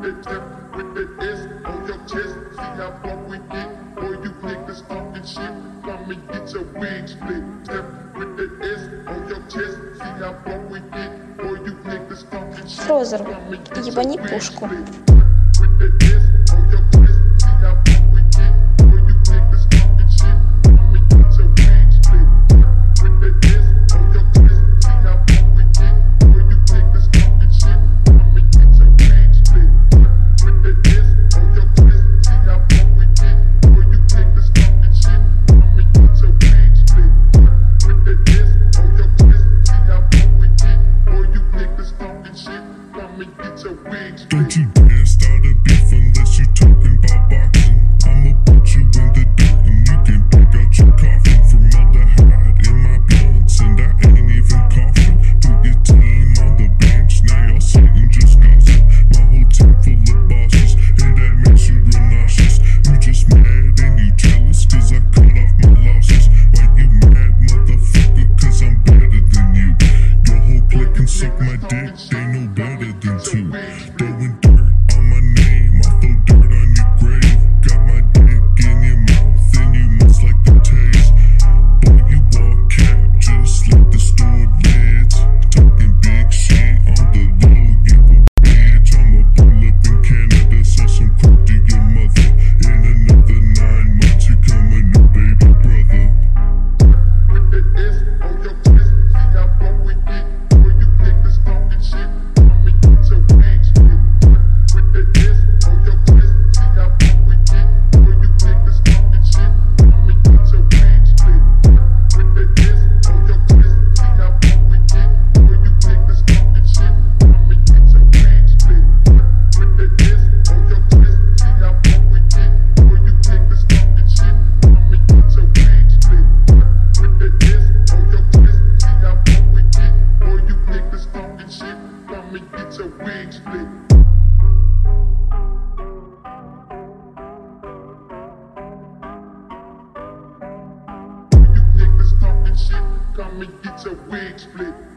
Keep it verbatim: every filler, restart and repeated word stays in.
the F, with the S on your chest. See how far we get, boy, you niggas talking shit. Come and get your wig split. F with the S on your chest. See how far we get, boy, you niggas talking shit. Фрозер, ебани пушку. Don't you dare start a beef unless you talking about boxing. I'ma put you in the dirt and you can pick out your coffin. Formaldehyde in my blunts and I ain't even coughing. Put your team on the bench, now y'all sitting just gossip. My whole team full of bosses and that makes you real nauseous. You just mad and you jealous cause I cut off my losses. Why you mad motherfucker cause I'm better than you. Your whole clique can suck my dick, they know better than two. Throwing dirt on my name, I throw dirt on your grave. Got my dick in your mouth and you must like the taste. Boy, you all cap just like the stored lids. Talking big shit on the low, you a bitch. I'ma pull up in Canada, sell some crack to your mother. In another nine months, you're coming a baby brother. With the S on your chest, see how far we get, boy, you niggas talking shit. Come and get your wig split. With the S on your chest, see how far we get, boy, you niggas talking shit. Come and get your wig split. With the S on your chest, see how far we get, boy, you niggas talking shit. Come and get your wig split. With the S on your chest, see how far we get, boy, you niggas talking shit. Come and get your wig split. With the S on your chest, see how far we get, boy, you niggas talking shit. Come and get your wig split. You niggas talking shit, come and get your wig split.